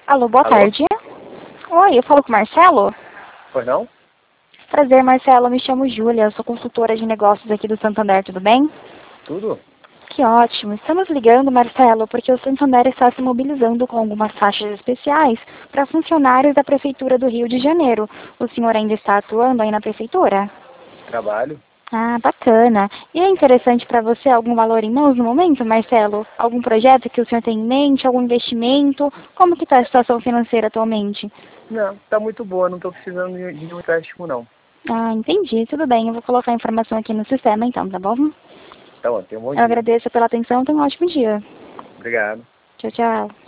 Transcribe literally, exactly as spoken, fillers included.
Alô, boa Alô? tarde. Oi, eu falo com o Marcelo? Pois não? Prazer, Marcelo. Me chamo Júlia, eu sou consultora de negócios aqui do Santander, tudo bem? Tudo? Que ótimo. Estamos ligando, Marcelo, porque o Santander está se mobilizando com algumas taxas especiais para funcionários da Prefeitura do Rio de Janeiro. O senhor ainda está atuando aí na Prefeitura? Trabalho? Ah, bacana. E é interessante para você algum valor em mãos no momento, Marcelo? Algum projeto que o senhor tem em mente, algum investimento? Como que está a situação financeira atualmente? Não, tá muito boa, não tô precisando de de nenhum empréstimo não. Ah, entendi. Tudo bem. Eu vou colocar a informação aqui no sistema então, tá bom? Tá bom, tenha um bom Eu dia. agradeço pela atenção. Tenha um ótimo dia. Obrigado. Tchau, tchau.